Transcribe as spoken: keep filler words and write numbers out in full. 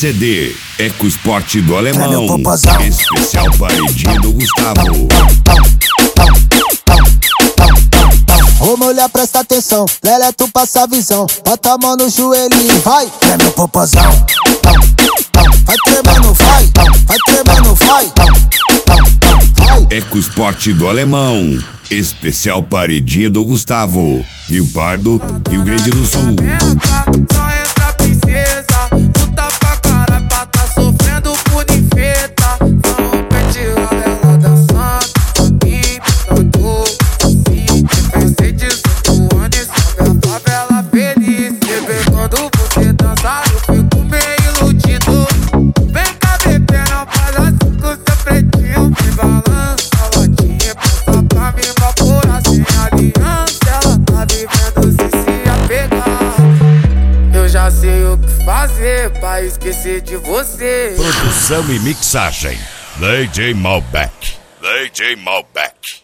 C D, EcoSport do Alemão, popozão. especial paredinho do Gustavo. Ô mulher, presta atenção, Lelé, tu passa a visão. Bota a mão no joelhinho, vai, é meu popozão. Vai tremendo, vai, vai tremendo, vai. EcoSport do Alemão, especial paredinho do Gustavo. Rio Pardo, Rio Grande do Sul. Só entra princesa, puta pra caralho, pra tá sofrendo por infeta. Vamos pentear ela dançando e pintando. Se pensei dezoito anos e sobe a favela feliz. Bebê, quando você dançar eu fico meio iludido. Vem cá, bebê, não faz assim com seu pretinho. Me balança a latinha, passa pra mim, vapora sem aliança. Ela tá vivendo sem se apegar. Eu já sei o que fazer pra esquecer de você. Produção e mixagem, D J Malbec. D J Malbec.